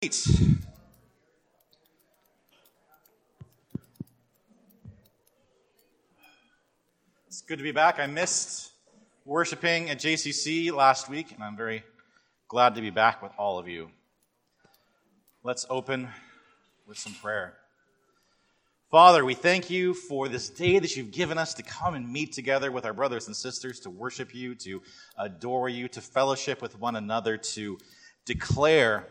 It's good to be back. I missed worshiping at JCC last week, and I'm very glad to be back with all of you. Let's open with some prayer. Father, we thank you for this day that you've given us to come and meet together with our brothers and sisters, to worship you, to adore you, to fellowship with one another, to declare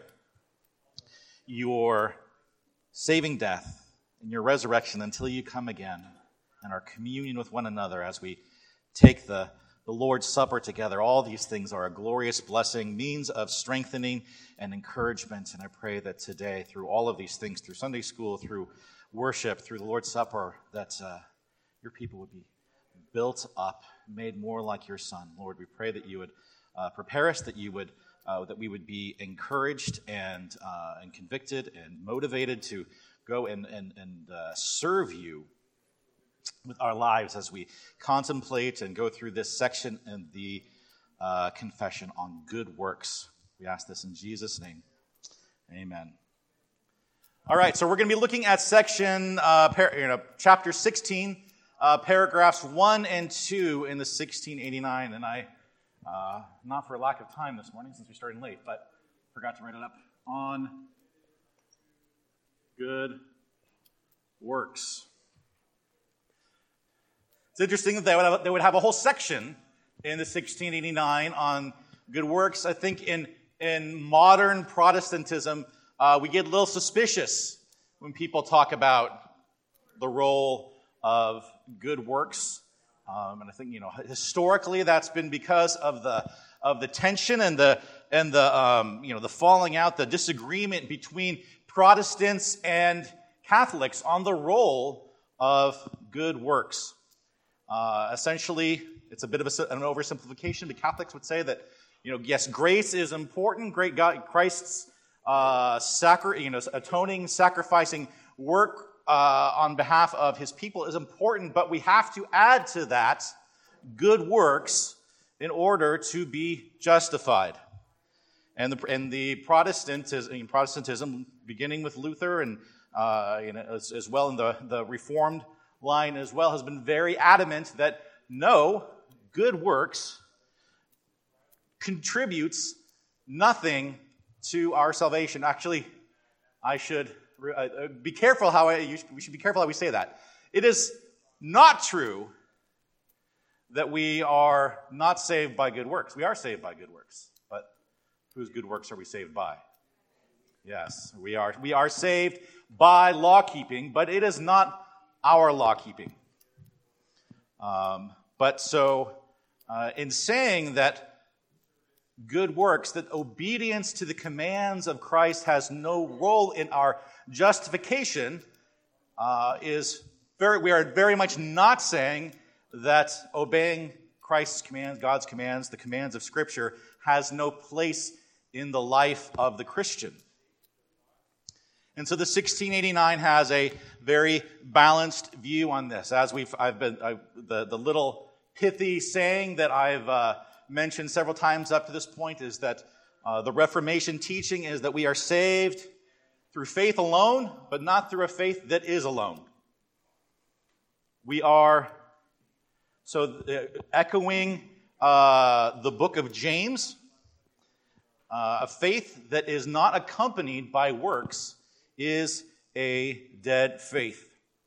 your saving death and your resurrection until you come again, and our communion with one another as we take the Lord's Supper together. All these things are a glorious blessing, means of strengthening and encouragement. And I pray that today, through all of these things, through Sunday school, through worship, through the Lord's Supper, that your people would be built up, made more like your Son. Lord, we pray that you would prepare us, that you would that we would be encouraged and convicted and motivated to go and serve you with our lives as we contemplate and go through this section in the confession on good works. We ask this in Jesus' name. Amen. All right, so we're going to be looking at section, chapter 16, paragraphs 1 and 2 in the 1689, and not for a lack of time this morning since we're starting late, but forgot to write it up, on good works. It's interesting that they would have a whole section in the 1689 on good works. I think in modern Protestantism, we get a little suspicious when people talk about the role of good works. And I think, historically that's been because of the tension and the falling out, the disagreement between Protestants and Catholics on the role of good works. Essentially, it's a bit of an oversimplification. The Catholics would say that, yes, grace is important. Christ's atoning, sacrificing work on behalf of his people is important, but we have to add to that good works in order to be justified. And the Protestantism, beginning with Luther and as well in the Reformed line as well, has been very adamant that no, good works contributes nothing to our salvation. Actually, I should be careful we should be careful how we say that. It is not true that we are not saved by good works. We are saved by good works, but whose good works are we saved by? Yes, we are. We are saved by law keeping, but it is not our law keeping. In saying that good works, that obedience to the commands of Christ has no role in our justification, we are very much not saying that obeying Christ's commands, God's commands, the commands of Scripture, has no place in the life of the Christian. And so the 1689 has a very balanced view on this. As the little pithy saying that I've mentioned several times up to this point is that the Reformation teaching is that we are saved through faith alone, but not through a faith that is alone. We are echoing the book of James, a faith that is not accompanied by works is a dead faith.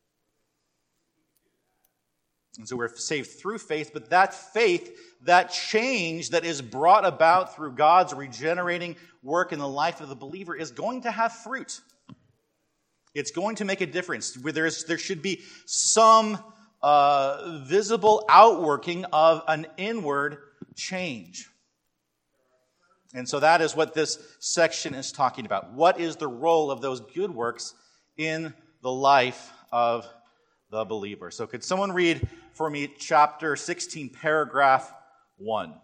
And so we're saved through faith, but that faith, that change that is brought about through God's regenerating work in the life of the believer is going to have fruit. It's going to make a difference. There should be some visible outworking of an inward change. And so that is what this section is talking about. What is the role of those good works in the life of the believer? So could someone read for me chapter 16, paragraph 1?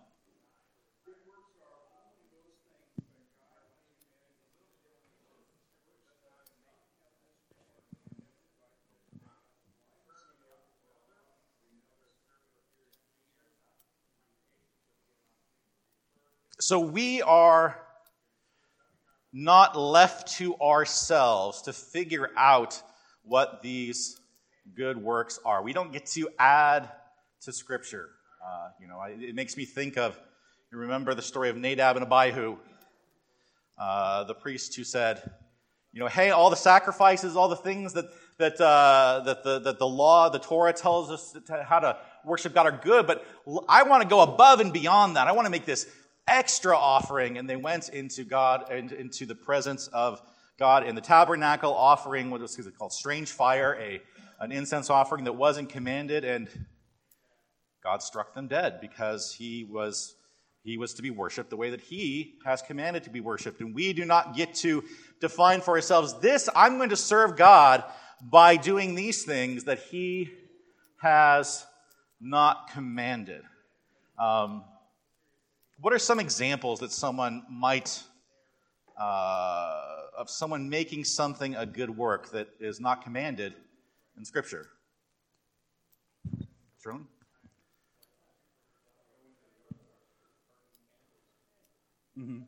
So we are not left to ourselves to figure out what these good works are. We don't get to add to Scripture. It makes me think of, you remember the story of Nadab and Abihu, the priest who said, hey, all the sacrifices, all the things that the law, the Torah tells us how to worship God are good, but I want to go above and beyond that. I want to make this extra offering. And they went into God and into the presence of God in the tabernacle, offering what was called strange fire, an incense offering that wasn't commanded, and God struck them dead because he was to be worshipped the way that he has commanded to be worshipped. And we do not get to define for ourselves I'm going to serve God by doing these things that he has not commanded. What are some examples that someone might, of someone making something a good work that is not commanded in Scripture? Sterling? Mm-hmm.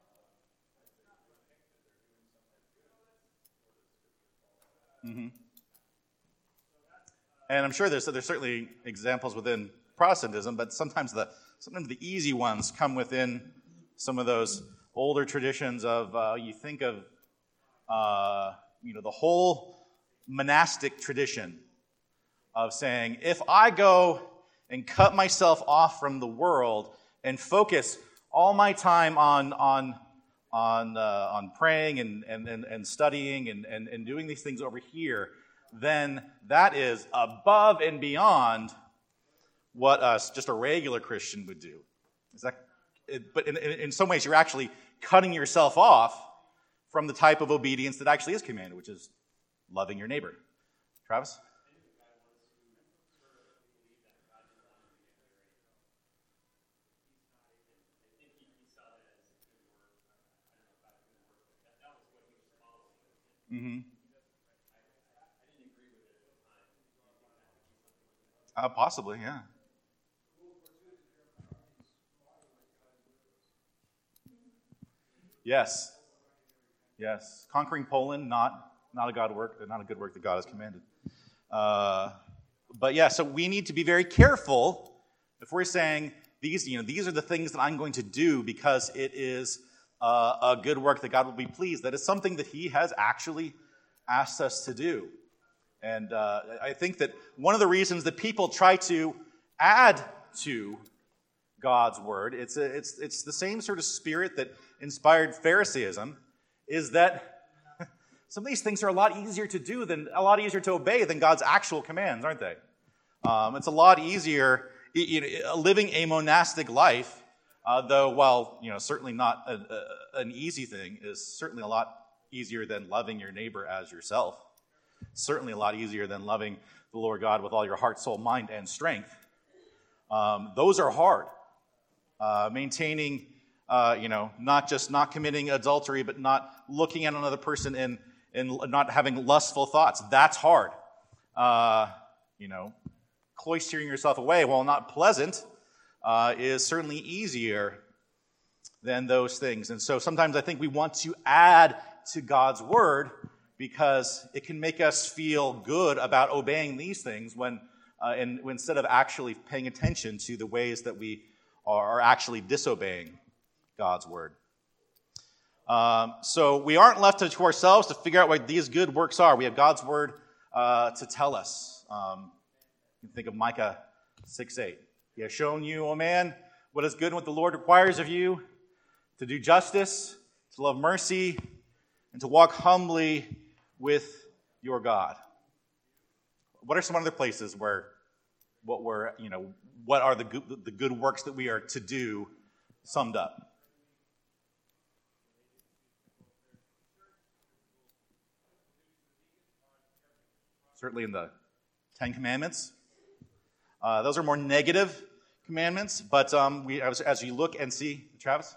Mm-hmm. And I'm sure there's certainly examples within Protestantism, but sometimes the easy ones come within some of those older traditions of, you think of, the whole monastic tradition of saying, if I go and cut myself off from the world and focus all my time on praying and studying and doing these things over here, then that is above and beyond what just a regular Christian would do. But in some ways, you're actually cutting yourself off from the type of obedience that actually is commanded, which is loving your neighbor. Travis? Mm-hmm. Possibly, yeah. Yes. Conquering Poland, not a good work that God has commanded. But yeah, so we need to be very careful if we're saying these are the things that I'm going to do because it is a good work that God will be pleased. That is something that He has actually asked us to do. And I think that one of the reasons that people try to add to God's word, it's the same sort of spirit that inspired Pharisaism, is that some of these things are a lot easier to obey than God's actual commands, aren't they? It's a lot easier living a monastic life, though while certainly not an easy thing, is certainly a lot easier than loving your neighbor as yourself. Certainly a lot easier than loving the Lord God with all your heart, soul, mind, and strength. Those are hard. Maintaining, not committing adultery, but not looking at another person and not having lustful thoughts. That's hard. Cloistering yourself away, while not pleasant, is certainly easier than those things. And so sometimes I think we want to add to God's word because it can make us feel good about obeying these things when instead of actually paying attention to the ways that we are actually disobeying God's word. So we aren't left to ourselves to figure out what these good works are. We have God's word to tell us. You can think of Micah 6:8. He has shown you, O man, what is good and what the Lord requires of you, to do justice, to love mercy, and to walk humbly with your God. What are some other places where what are the good works that we are to do summed up? Certainly in the Ten Commandments. Those are more negative commandments, but as you look and see, Travis?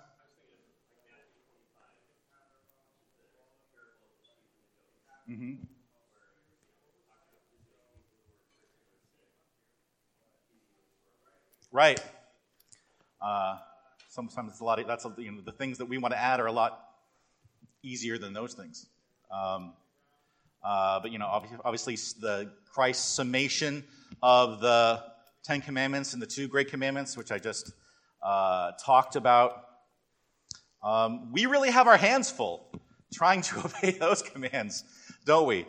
Mm-hmm. Right. Sometimes it's a lot. The things that we want to add are a lot easier than those things. But obviously the Christ's summation of the Ten Commandments and the two great commandments, which I just talked about, we really have our hands full trying to obey those commands, don't we?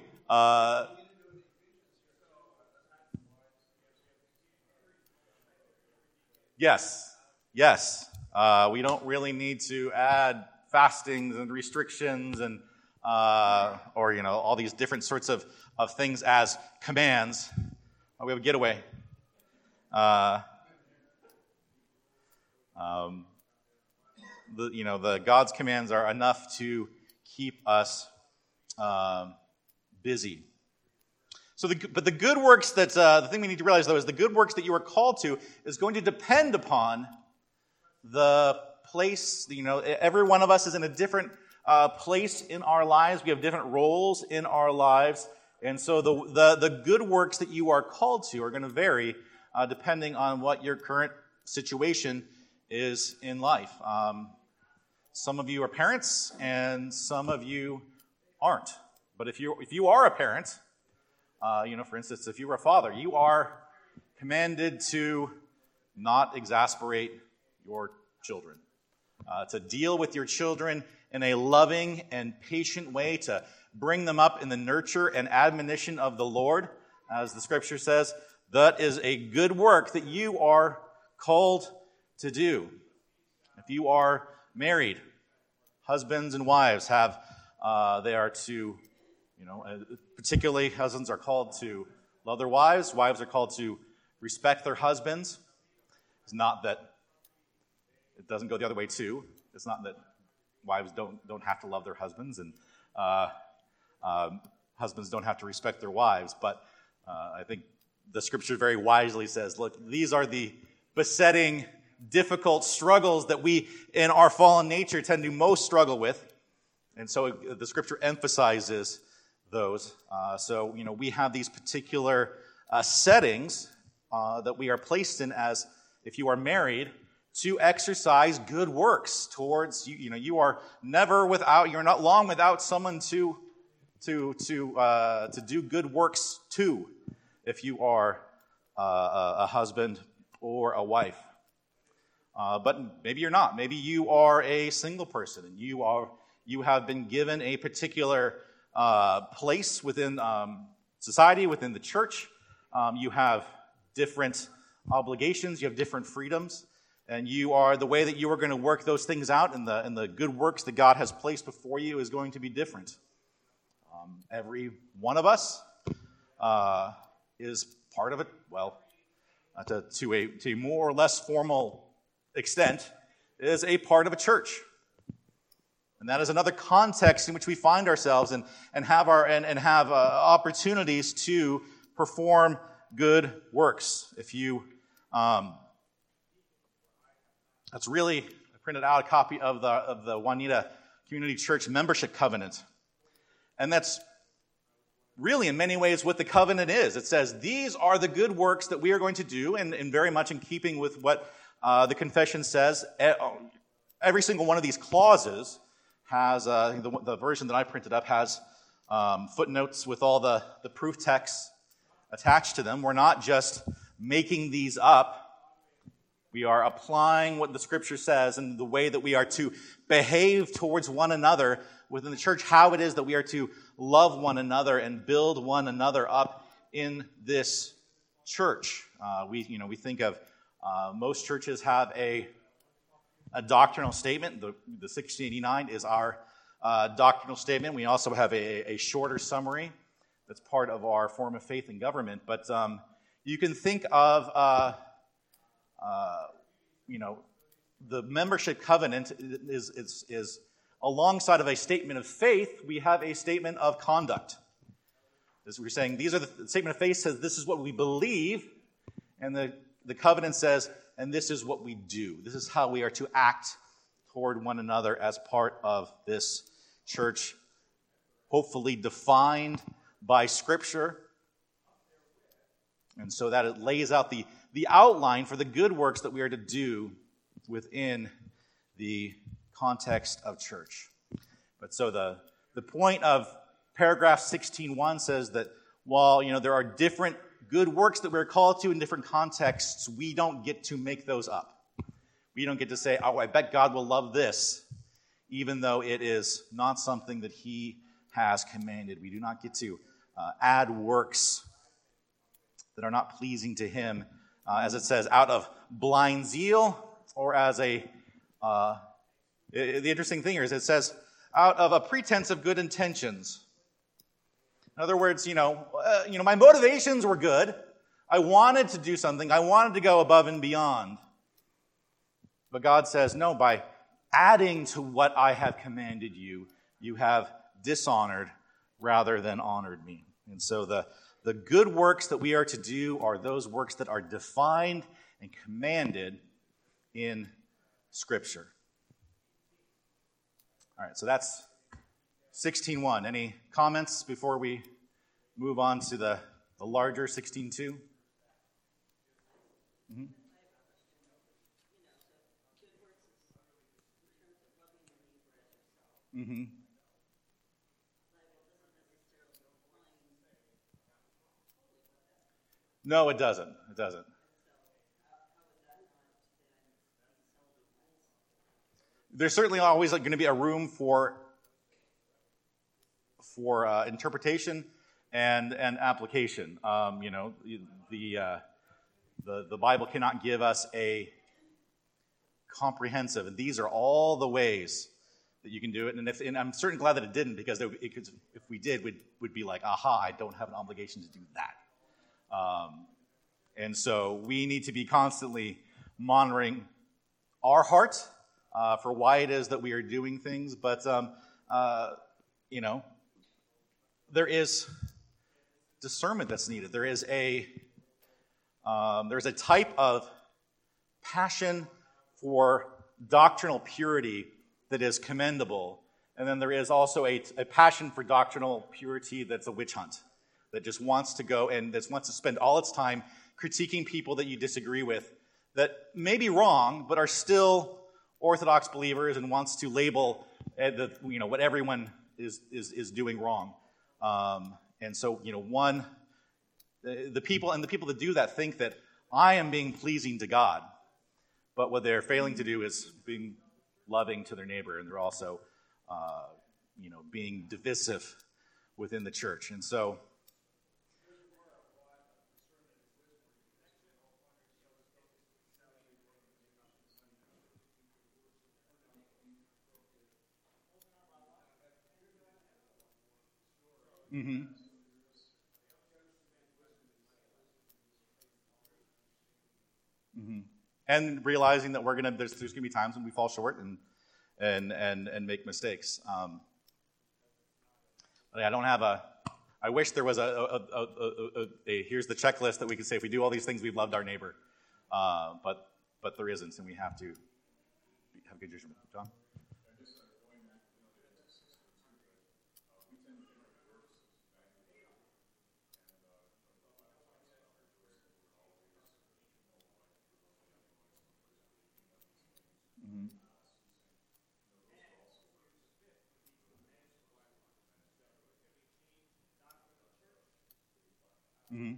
Yes. We don't really need to add fastings and restrictions and all these different sorts of things as commands. We have a getaway. The God's commands are enough to keep us busy. But the good works that the thing we need to realize, though, is the good works that you are called to is going to depend upon the place. Every one of us is in a different place in our lives. We have different roles in our lives, and so the good works that you are called to are going to vary depending on what your current situation is in life. Some of you are parents, and some of you aren't. But if you are a parent, for instance, if you were a father, you are commanded to not exasperate your children, to deal with your children in a loving and patient way, to bring them up in the nurture and admonition of the Lord, as the Scripture says. That is a good work that you are called to do. If you are married, husbands and wives they are to, particularly husbands are called to love their wives. Wives are called to respect their husbands. It's not that it doesn't go the other way too. It's not that wives don't have to love their husbands and husbands don't have to respect their wives. But I think the Scripture very wisely says, look, these are the besetting, difficult struggles that we in our fallen nature tend to most struggle with. And so the Scripture emphasizes those. So we have these particular settings that we are placed in as, if you are married, to exercise good works towards you. You are never without. You're not long without someone to do good works to, if you are a husband or a wife. But maybe you're not. Maybe you are a single person, and you have been given a particular place within society, within the church. You have different obligations. You have different freedoms. And the way that you are going to work those things out and the good works that God has placed before you is going to be different. Every one of us is part of it. Well, to a more or less formal extent, is a part of a church. And that is another context in which we find ourselves and have opportunities to perform good works. If you, that's really, I printed out a copy of the Juanita Community Church Membership Covenant. And that's really in many ways what the covenant is. It says, these are the good works that we are going to do, and very much in keeping with what the confession says. Every single one of these clauses has, the version that I printed up has footnotes with all the proof texts attached to them. We're not just making these up. We are applying what the Scripture says and the way that we are to behave towards one another within the church, how it is that we are to love one another and build one another up in this church. We think of most churches have a doctrinal statement. The 1689 is our doctrinal statement. We also have a shorter summary that's part of our form of faith and government. But you can think of the membership covenant is alongside of a statement of faith. We have a statement of conduct. As we're saying, the statement of faith says this is what we believe, and the covenant says, and this is what we do. This is how we are to act toward one another as part of this church, hopefully defined by Scripture. And so that it lays out the outline for the good works that we are to do within the context of church. But so the point of paragraph 16:1 says that while, there are different good works that we're called to in different contexts, we don't get to make those up. We don't get to say, oh, I bet God will love this, even though it is not something that he has commanded. We do not get to add works that are not pleasing to him, as it says, out of blind zeal, or as the interesting thing here is it says, out of a pretense of good intentions. In other words, my motivations were good. I wanted to do something. I wanted to go above and beyond. But God says, no, by adding to what I have commanded you, you have dishonored rather than honored me. And so the good works that we are to do are those works that are defined and commanded in Scripture. All right, so that's 16:1. Any comments before we move on to the larger 16:2? Mm-hmm. Mm-hmm. No, it doesn't. It doesn't. There's certainly always going to be a room for interpretation and application. The Bible cannot give us a comprehensive, and these are all the ways that you can do it. And I'm certainly glad that it didn't, because if we did, we'd be like, aha, I don't have an obligation to do that. And so we need to be constantly monitoring our heart for why it is that we are doing things. But, there is discernment that's needed. There is there's a type of passion for doctrinal purity that is commendable. And then there is also a passion for doctrinal purity that's a witch hunt, that just wants to go and that wants to spend all its time critiquing people that you disagree with, that may be wrong, but are still Orthodox believers, and wants to label what everyone is doing wrong. And so, the people that do that think that I am being pleasing to God, but what they're failing to do is being loving to their neighbor, and they're also, being divisive within the church. And so, mm-hmm. Mm-hmm. And realizing that there's going to be times when we fall short and make mistakes. But I don't have I wish there was a here's the checklist that we could say if we do all these things, we've loved our neighbor. But there isn't, and we have to have good judgment. John? Mm-hmm.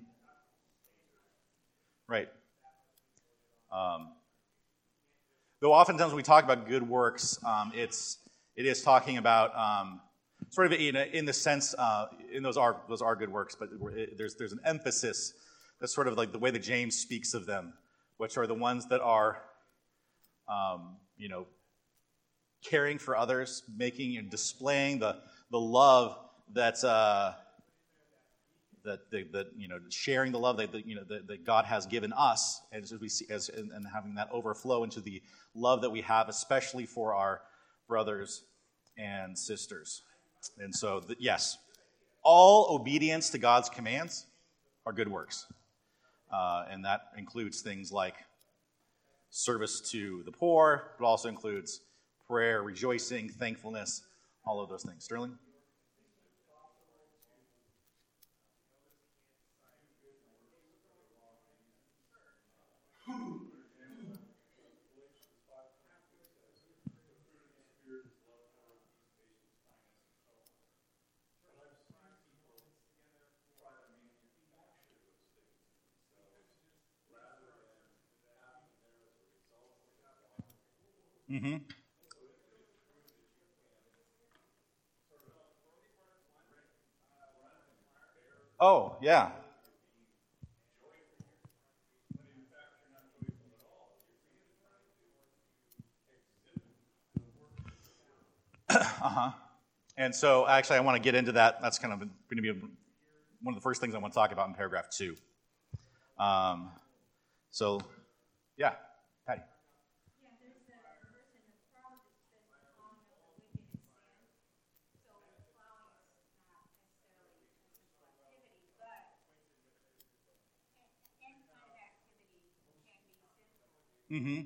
Right. Though oftentimes when we talk about good works, it is talking about sort of in the sense in those are good works, but there's an emphasis that's sort of like the way that James speaks of them, which are the ones that are caring for others, making and displaying the love that's sharing the love that God has given us, as we see, and having that overflow into the love that we have, especially for our brothers and sisters. And so, yes, all obedience to God's commands are good works, and that includes things like service to the poor, but also includes prayer, rejoicing, thankfulness, all of those things. Sterling? Mm-hmm. Oh, yeah. Uh-huh. And so, actually, I want to get into that. That's kind of going to be one of the first things I want to talk about in paragraph 2. So, yeah, Patty. Yeah, there's a verse in the Proverbs that says the plowing of the wicked is sin. So plowing is not necessarily a sinful activity, but any kind of activity can be sinful. Mm-hmm.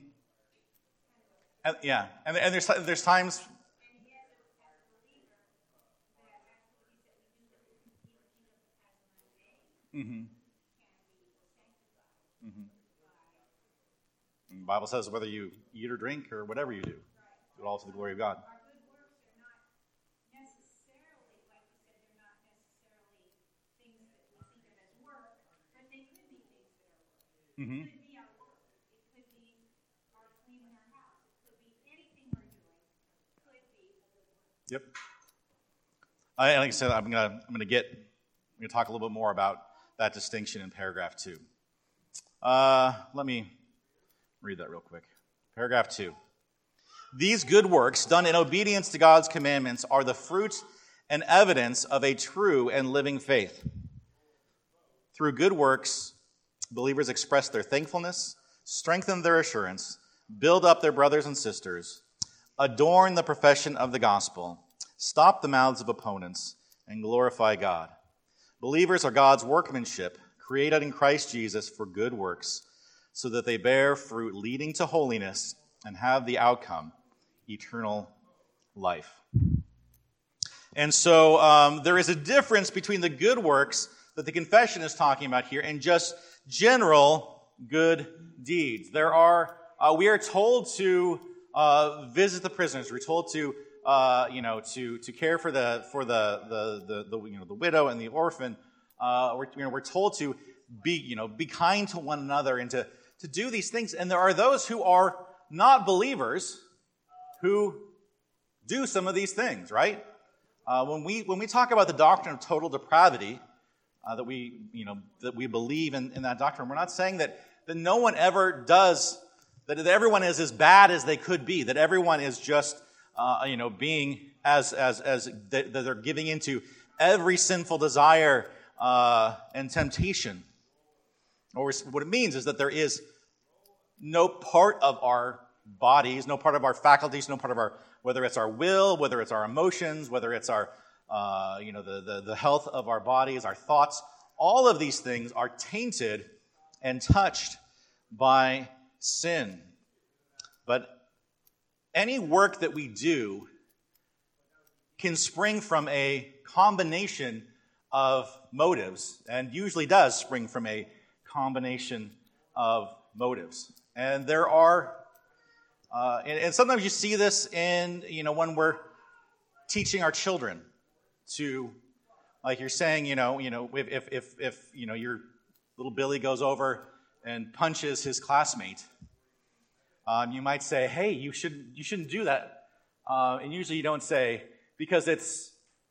Yeah, and there's times. And yes, as a believer, that activities that we do that we even think of as mundane Mm-hmm. can be sanctified. Mm-hmm. The Bible says whether you eat or drink or whatever you do, do it all to the glory of God. Our good works are not necessarily, like you said, they're not necessarily things that we think of as work, but they could be things that are work. Mm-hmm. It could be our work. It could be our cleaning our house. It could be anything we're doing. Could be a good work. Yep. Like I said, I'm gonna talk a little bit more about that distinction in paragraph 2. Let me read that real quick. Paragraph 2. These good works, done in obedience to God's commandments, are the fruit and evidence of a true and living faith. Through good works, believers express their thankfulness, strengthen their assurance, build up their brothers and sisters, adorn the profession of the gospel, stop the mouths of opponents, and glorify God. Believers are God's workmanship, created in Christ Jesus for good works, so that they bear fruit leading to holiness and have the outcome, eternal life. And so there is a difference between the good works that the confession is talking about here and just general good deeds. We are told to visit the prisoners. We're told to care for the widow and the orphan. We're told to be kind to one another and to do these things. And there are those who are not believers who do some of these things, right? When we talk about the doctrine of total depravity, that we believe in that doctrine, we're not saying that no one ever does, that everyone is as bad as they could be, that everyone is just being as that they're giving into every sinful desire and temptation. Or what it means is that there is no part of our bodies, no part of our faculties, no part of our, whether it's our will, whether it's our emotions, whether it's our, the health of our bodies, our thoughts, all of these things are tainted and touched by sin. But any work that we do can spring from a combination of motives, and usually does spring from a combination of motives. And there are, and sometimes you see this in, when we're teaching our children to, like you're saying, if your little Billy goes over and punches his classmate, you might say, hey, you shouldn't do that. And usually you don't say, because it's,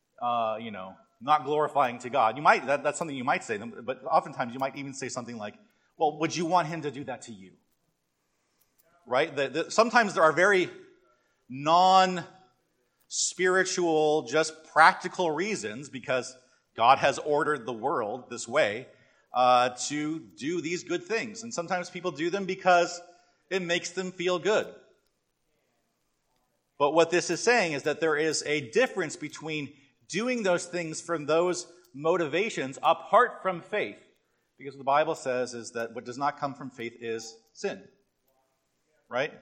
not glorifying to God. You might, that's something you might say, but oftentimes you might even say something like, well, would you want him to do that to you? Right? Sometimes there are very non-spiritual, just practical reasons, because God has ordered the world this way, to do these good things. And sometimes people do them because it makes them feel good. But what this is saying is that there is a difference between doing those things from those motivations apart from faith. Because what the Bible says is that what does not come from faith is sin. Right?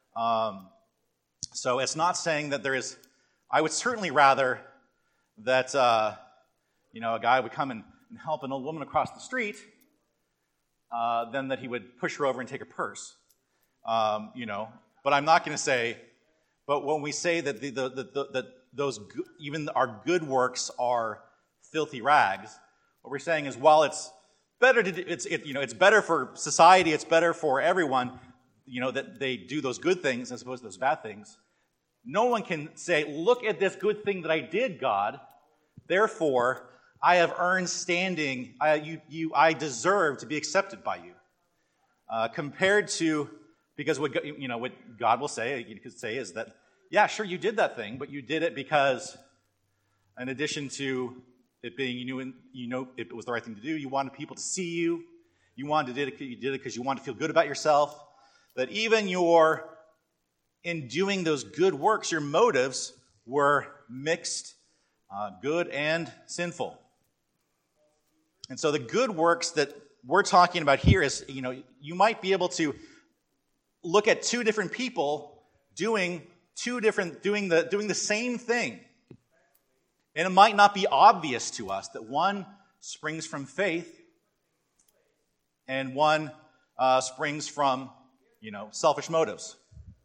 So it's not saying that there is... I would certainly rather that, a guy would come and help an old woman across the street than that he would push her over and take her purse. But I'm not going to say... But when we say that that those even our good works are filthy rags, what we're saying is, while it's better to it's better for society, it's better for everyone. that they do those good things as opposed to those bad things, no one can say, look at this good thing that I did, God. Therefore, I have earned standing. I deserve to be accepted by you. Compared to, because what God will say, you could say, is that, yeah, sure, you did that thing, but you did it because, in addition to it being, it was the right thing to do, you wanted people to see you. You did it because you wanted to feel good about yourself. That even in doing those good works, your motives were mixed, good and sinful. And so the good works that we're talking about here is, you might be able to look at two different people doing the same thing. And it might not be obvious to us that one springs from faith and one springs from, selfish motives.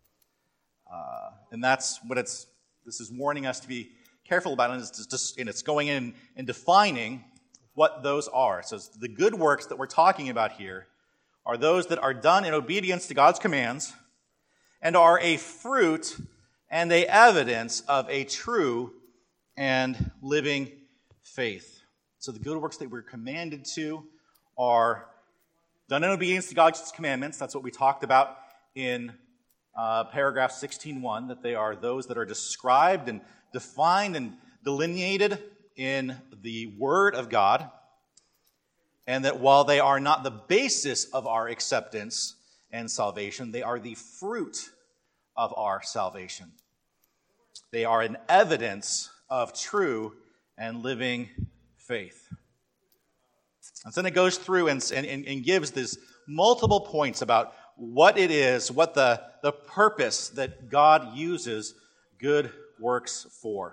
And that's what this is warning us to be careful about, and it's going in and defining what those are. So the good works that we're talking about here are those that are done in obedience to God's commands and are a fruit and a evidence of a true and living faith. So the good works that we're commanded to are done in obedience to God's commandments. That's what we talked about in paragraph 16:1, that they are those that are described and defined and delineated in the Word of God, and that while they are not the basis of our acceptance and salvation, they are the fruit of our salvation. They are an evidence of true and living faith. And then it goes through and gives this multiple points about what it is, what the purpose that God uses good works for.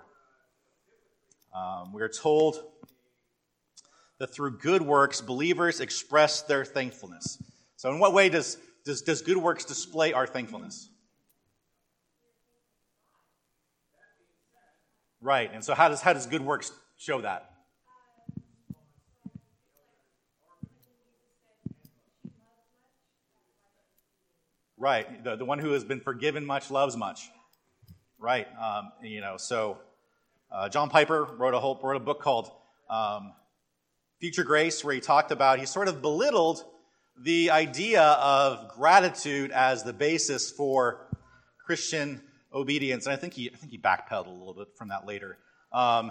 We are told that through good works, believers express their thankfulness. So in what way does good works display our thankfulness? Right, and so how does good works show that? Right, the one who has been forgiven much loves much. Right, so John Piper wrote a book called Future Grace, where he sort of belittled the idea of gratitude as the basis for Christian obedience, and I think he backpedaled a little bit from that later. And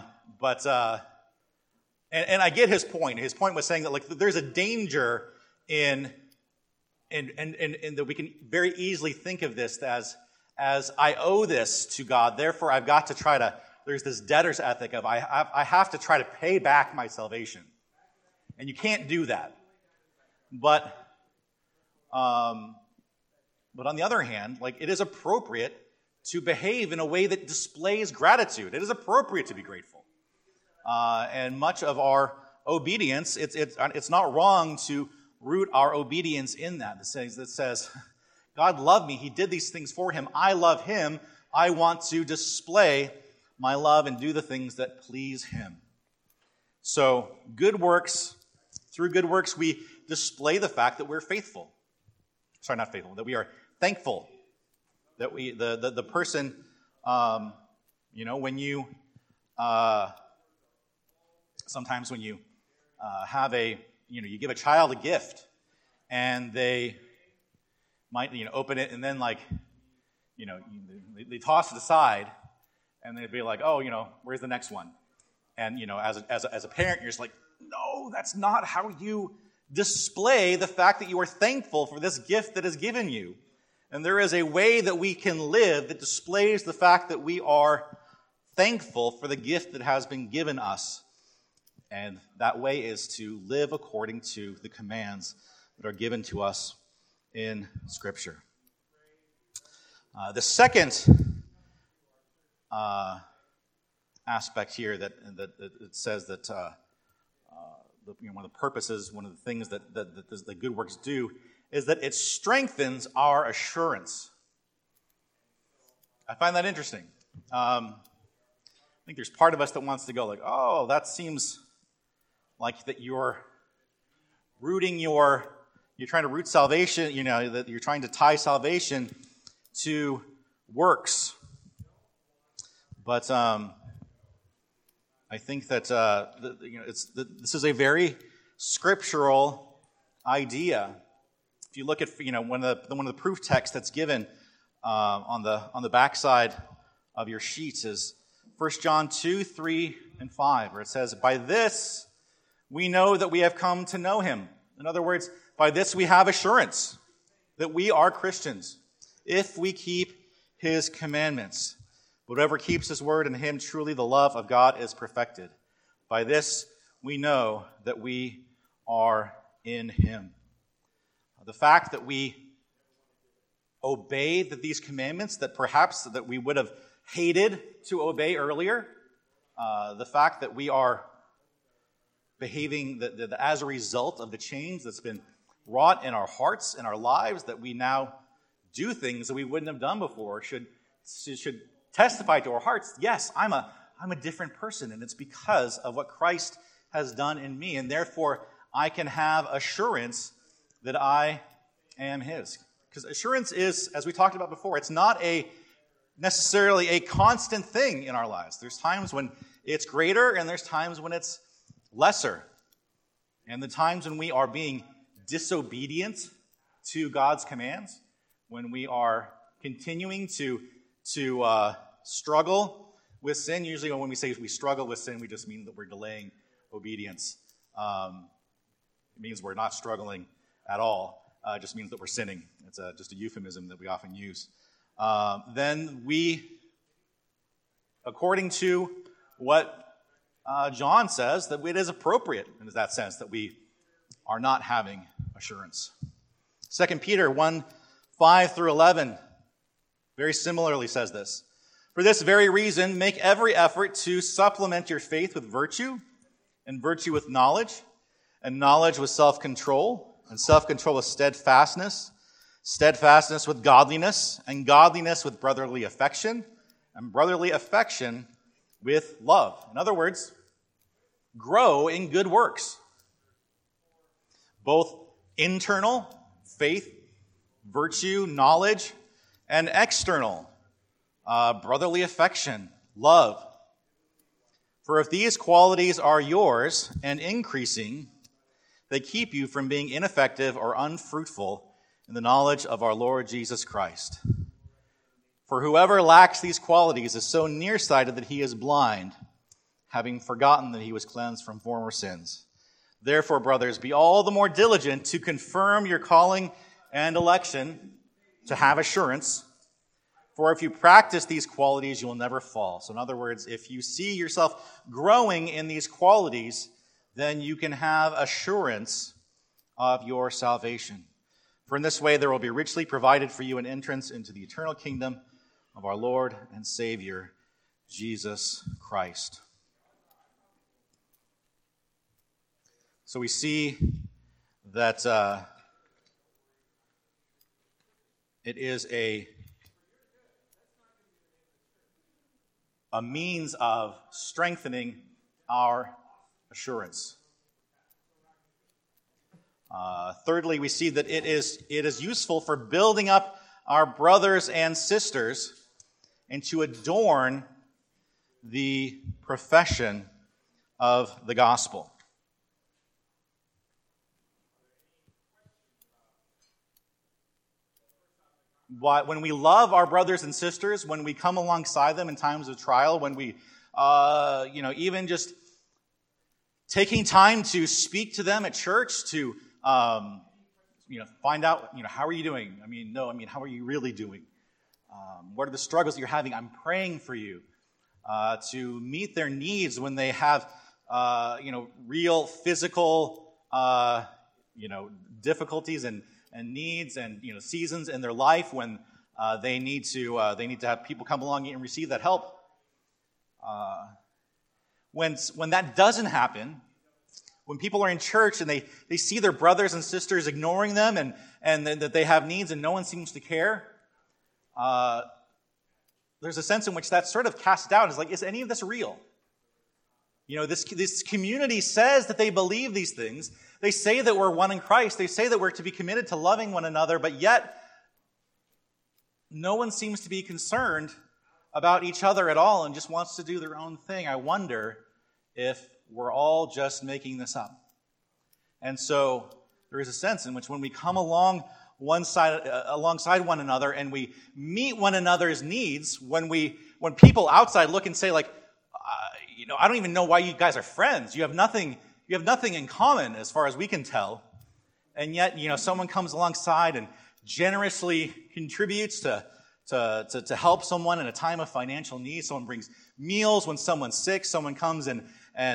I get his point. His point was saying that there's a danger in that we can very easily think of this as I owe this to God, therefore I've got to there's this debtor's ethic of I have to try to pay back my salvation. And you can't do that. But on the other hand, it is appropriate to behave in a way that displays gratitude. It is appropriate to be grateful. And much of our obedience, it's not wrong to root our obedience in that. That says, God loved me. He did these things for him. I love him. I want to display my love and do the things that please him. So good works, through good works, we display the fact that we're faithful. Sorry, not faithful, that we are thankful. That the person, when you, sometimes when you have you give a child a gift and they might, open it and then they toss it aside and they'd be like, oh, where's the next one? And, as a parent, you're just like, no, that's not how you display the fact that you are thankful for this gift that is given you. And there is a way that we can live that displays the fact that we are thankful for the gift that has been given us. And that way is to live according to the commands that are given to us in Scripture. The second aspect here that it says that one of the purposes, one of the things that the good works do, is that it strengthens our assurance. I find that interesting. I think there's part of us that wants to go oh, that seems like that you're rooting your You're trying to root salvation, that you're trying to tie salvation to works. But I think that this is a very scriptural idea. If you look at one of the proof texts that's given on the backside of your sheets is 1 John 2, 3, and 5, where it says, "By this we know that we have come to know him." In other words, by this we have assurance that we are Christians, if we keep his commandments. Whatever keeps his word, in him truly the love of God is perfected. By this we know that we are in him. The fact that we obey these commandments that perhaps that we would have hated to obey earlier, the fact that we are behaving as a result of the change that's been wrought in our hearts and our lives, that we now do things that we wouldn't have done before, should testify to our hearts, yes, I'm a different person, and it's because of what Christ has done in me, and therefore I can have assurance that I am his. Because assurance is, as we talked about before, it's not necessarily a constant thing in our lives. There's times when it's greater, and there's times when it's lesser. And the times when we are being disobedient to God's commands, when we are continuing to struggle with sin. Usually when we say we struggle with sin, we just mean that we're delaying obedience. It means we're not struggling at all. It just means that we're sinning. It's just a euphemism that we often use. Then we, according to what John says, that it is appropriate in that sense that we are not having assurance. 2 Peter 1, 5 through 11 very similarly says this. "For this very reason, make every effort to supplement your faith with virtue, and virtue with knowledge, and knowledge with self-control, and self-control with steadfastness, steadfastness with godliness, and godliness with brotherly affection, and brotherly affection with love." In other words, grow in good works. Both internal, faith, virtue, knowledge, and external, brotherly affection, love. For if these qualities are yours and increasing, they keep you from being ineffective or unfruitful in the knowledge of our Lord Jesus Christ. For whoever lacks these qualities is so nearsighted that he is blind, having forgotten that he was cleansed from former sins. Therefore, brothers, be all the more diligent to confirm your calling and election, to have assurance. For if you practice these qualities, you will never fall. So in other words, if you see yourself growing in these qualities, then you can have assurance of your salvation. For in this way there will be richly provided for you an entrance into the eternal kingdom of our Lord and Savior, Jesus Christ. So we see that it is a means of strengthening our assurance. Thirdly, we see that it is useful for building up our brothers and sisters and to adorn the profession of the gospel. When we love our brothers and sisters, when we come alongside them in times of trial, when we, even just taking time to speak to them at church, to, find out, how are you doing? How are you really doing? What are the struggles that you're having? I'm praying for you. To meet their needs when they have, real physical, difficulties and needs and seasons in their life when they need to have people come along and receive that help. When that doesn't happen, when people are in church and they see their brothers and sisters ignoring them and that they have needs and no one seems to care, there's a sense in which that's sort of cast down. It's like, is any of this real? This community says that they believe these things. They say that we're one in Christ. They say that we're to be committed to loving one another, but yet no one seems to be concerned about each other at all and just wants to do their own thing. I wonder if we're all just making this up. And so there is a sense in which when we come alongside one another and we meet one another's needs, when people outside look and say, like, I don't even know why you guys are friends. You have nothing in common as far as we can tell. And yet, someone comes alongside and generously contributes to help someone in a time of financial need. Someone brings meals when someone's sick. Someone comes and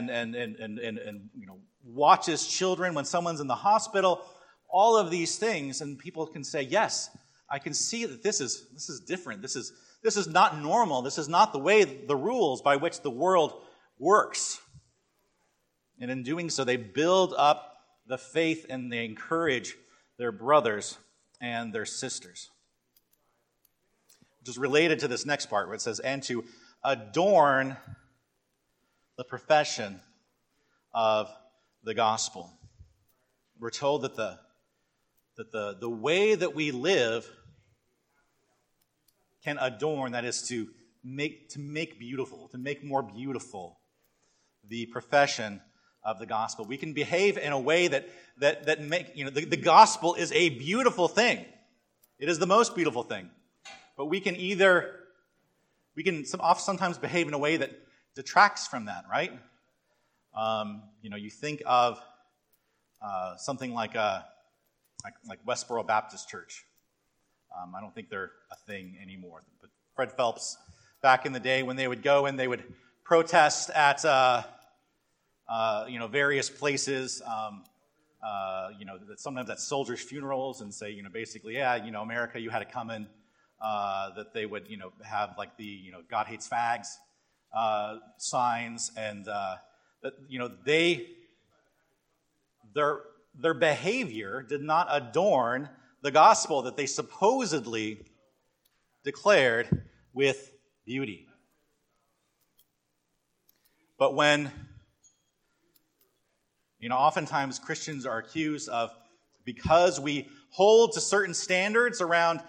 watches children when someone's in the hospital. All of these things, and people can say, yes, I can see that this is different. This is not normal. This is not the rules by which the world works. And in doing so, they build up the faith and they encourage their brothers and their sisters. Which is related to this next part where it says, and to adorn the profession of the gospel. We're told that the way that we live can adorn, that is to make beautiful, to make more beautiful the profession of the gospel. We can behave in a way that make, the gospel is a beautiful thing. It is the most beautiful thing. But we can sometimes behave in a way that detracts from that, right? You think of something like Westboro Baptist Church. I don't think they're a thing anymore. But Fred Phelps, back in the day when they would go and they would protest at various places, sometimes at soldiers' funerals, and say, basically, America, you had it coming. That they would, have like the, God hates fags signs, and their behavior did not adorn the gospel that they supposedly declared with beauty. But when, oftentimes Christians are accused of, because we hold to certain standards around,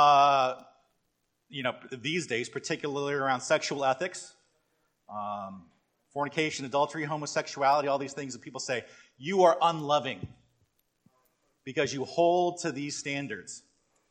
these days, particularly around sexual ethics, fornication, adultery, homosexuality, all these things that people say, you are unloving because you hold to these standards.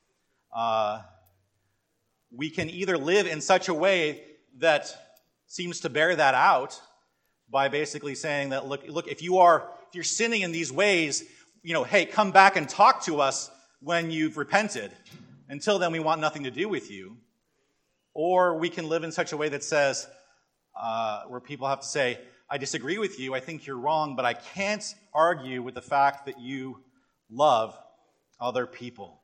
We can either live in such a way that seems to bear that out by basically saying that, look, if you're sinning in these ways, hey, come back and talk to us when you've repented. Until then, we want nothing to do with you. Or we can live in such a way that says, where people have to say, I disagree with you, I think you're wrong, but I can't argue with the fact that you love other people.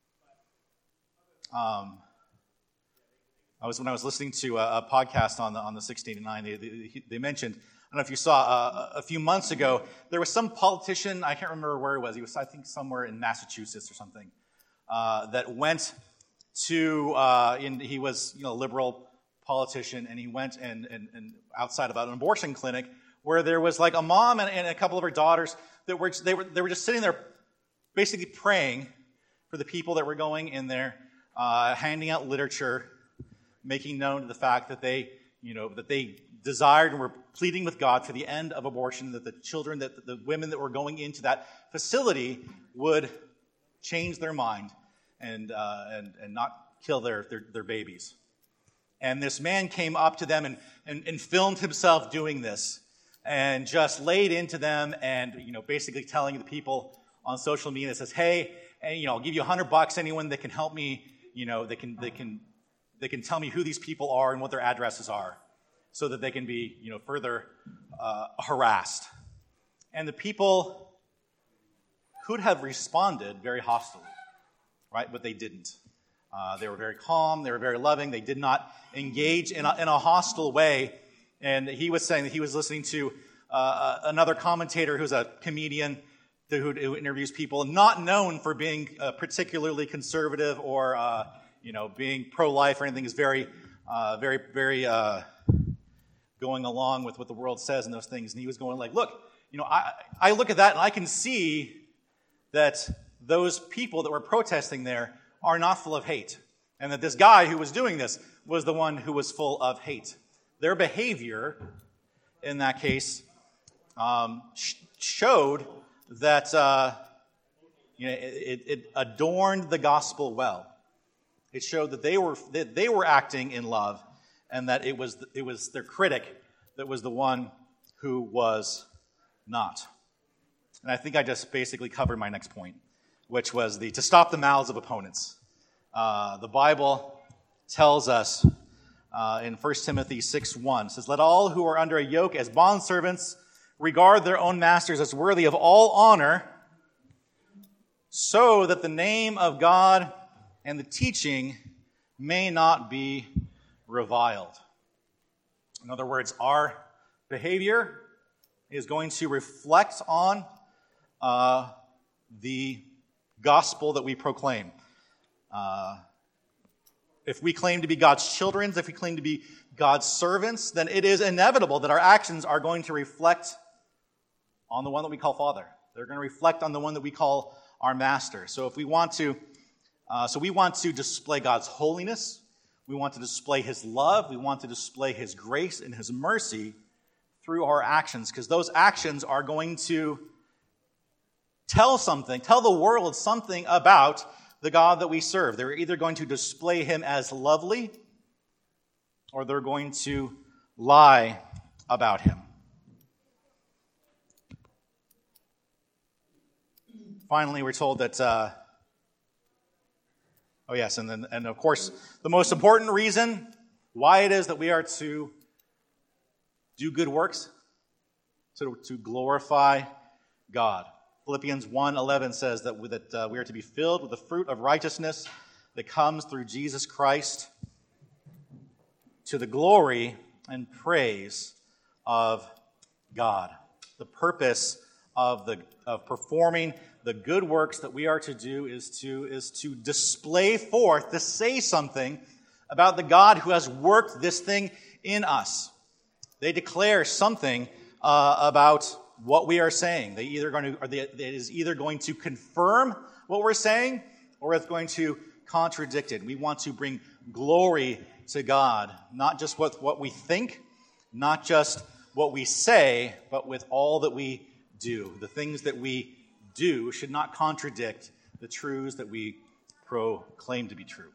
When I was listening to a podcast on the 1689, they mentioned, I don't know if you saw, a few months ago, there was some politician, I can't remember where he was, I think somewhere in Massachusetts or something, that went to, he was a liberal politician, and he went and outside of an abortion clinic where there was like a mom and a couple of her daughters that were just sitting there basically praying for the people that were going in there, handing out literature, making known the fact that they desired and were pleading with God for the end of abortion, that the children, that the women that were going into that facility would change their mind and not kill their babies. And this man came up to them and filmed himself doing this and just laid into them and, basically telling the people on social media, says, hey, and, I'll give you $100, anyone that can help me, they can tell me who these people are and what their addresses are so that they can be, further harassed. And the people could have responded very hostily, right? But they didn't. They were very calm. They were very loving. They did not engage in a hostile way. And he was saying that he was listening to another commentator who's a comedian who interviews people, not known for being particularly conservative or being pro-life or anything. Is very going along with what the world says and those things. And he was going like, look, I look at that and I can see that those people that were protesting there are not full of hate. And that this guy who was doing this was the one who was full of hate. Their behavior, in that case, showed that it adorned the gospel well. It showed that they were acting in love, and that it was their critic that was the one who was not. And I think I just basically covered my next point, which was to stop the mouths of opponents. The Bible tells us in 1 Timothy 6:1, says, "Let all who are under a yoke as bondservants regard their own masters as worthy of all honor, so that the name of God and the teaching may not be reviled." In other words, our behavior is going to reflect on the gospel that we proclaim. If we claim to be God's children, if we claim to be God's servants, then it is inevitable that our actions are going to reflect on the one that we call Father. They're going to reflect on the one that we call our Master. So if we want to, we want to display God's holiness. We want to display His love. We want to display His grace and His mercy through our actions, because those actions are going to tell the world something about the God that we serve. They're either going to display Him as lovely, or they're going to lie about Him. Finally, we're told that, and of course, the most important reason why it is that we are to do good works, to glorify God. Philippians 1:11 says that we are to be filled with the fruit of righteousness that comes through Jesus Christ to the glory and praise of God. The purpose of performing the good works that we are to do is to display forth, to say something about the God who has worked this thing in us. They declare something about what we are saying. It is either going to confirm what we're saying, or it's going to contradict it. We want to bring glory to God, not just what we think, not just what we say, but with all that we do. The things that we do should not contradict the truths that we proclaim to be true.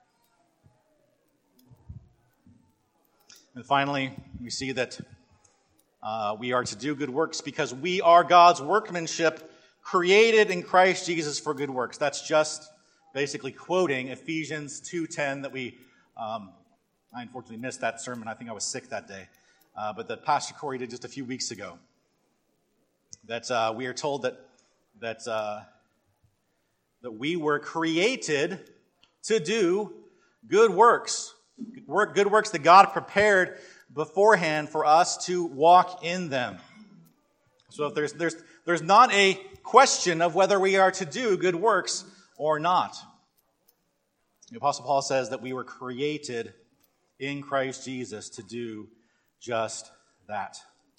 And finally, we see that we are to do good works because we are God's workmanship, created in Christ Jesus for good works. That's just basically quoting Ephesians 2:10 that I unfortunately missed that sermon. I think I was sick that day. But that Pastor Corey did just a few weeks ago. That we are told that we were created to do good works. Good works that God prepared beforehand for us to walk in them. So if there's not a question of whether we are to do good works or not. The Apostle Paul says that we were created in Christ Jesus to do just that.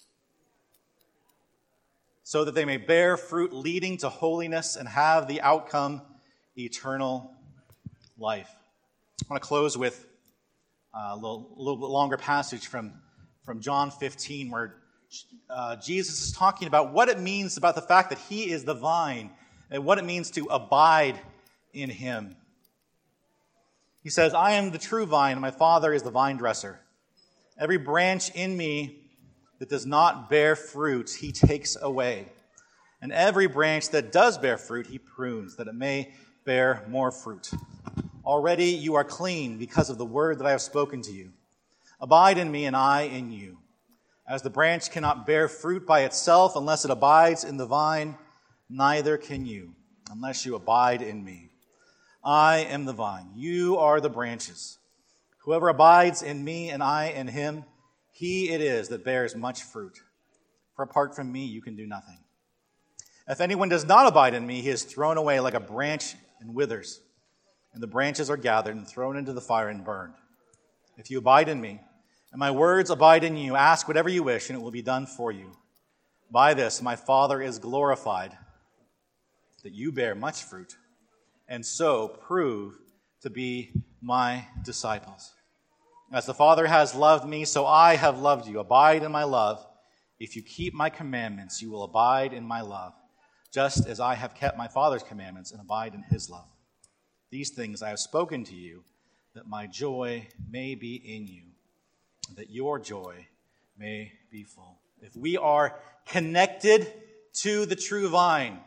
So that they may bear fruit leading to holiness and have the outcome eternal life. I want to close with a little bit longer passage from John 15, where Jesus is talking about what it means about the fact that He is the vine and what it means to abide in Him. He says, "I am the true vine, and my Father is the vine dresser. Every branch in me that does not bear fruit, He takes away. And every branch that does bear fruit, He prunes, that it may bear more fruit. Already you are clean because of the word that I have spoken to you. Abide in me, and I in you. As the branch cannot bear fruit by itself unless it abides in the vine, neither can you unless you abide in me. I am the vine, you are the branches. Whoever abides in me and I in him, he it is that bears much fruit. For apart from me, you can do nothing. If anyone does not abide in me, he is thrown away like a branch and withers. And the branches are gathered and thrown into the fire and burned. If you abide in me, and my words abide in you. Ask whatever you wish, and it will be done for you. By this my Father is glorified, that you bear much fruit, and so prove to be my disciples. As the Father has loved me, so I have loved you. Abide in my love. If you keep my commandments, you will abide in my love, just as I have kept my Father's commandments and abide in his love. These things I have spoken to you, that my joy may be in you, and that your joy may be full. If we are connected to the true vine,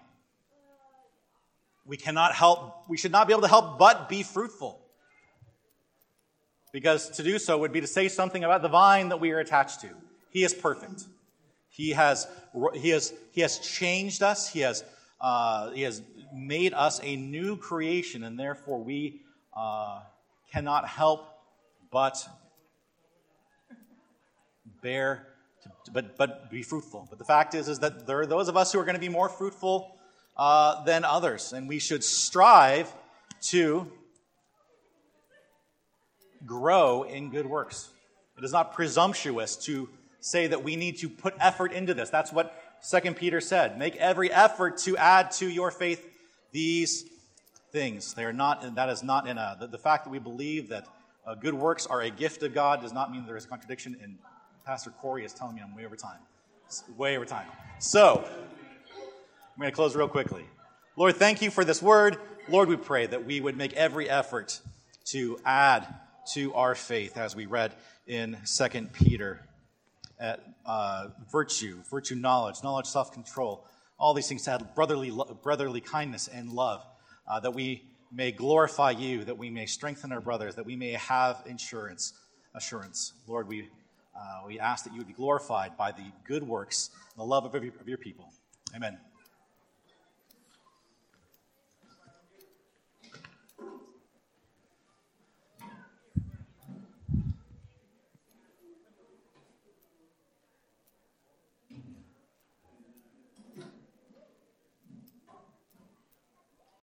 we should not be able to help but be fruitful. Because to do so would be to say something about the vine that we are attached to. He is perfect. He has changed us. He has made us a new creation, and therefore we cannot help but be fruitful. But the fact is that there are those of us who are going to be more fruitful than others, and we should strive to grow in good works. It is not presumptuous to say that we need to put effort into this. That's what 2 Peter said. Make every effort to add to your faith these things. They are not. That is not in the fact that we believe that good works are a gift of God does not mean there is a contradiction. And Pastor Corey is telling me I'm way over time. Way over time. So I'm going to close real quickly. Lord, thank you for this word. Lord, we pray that we would make every effort to add to our faith, as we read in 2 Peter, virtue, knowledge, self-control, all these things to add brotherly kindness and love, that we may glorify you, that we may strengthen our brothers, that we may have assurance. Lord, we ask that you would be glorified by the good works and the love of your people. Amen.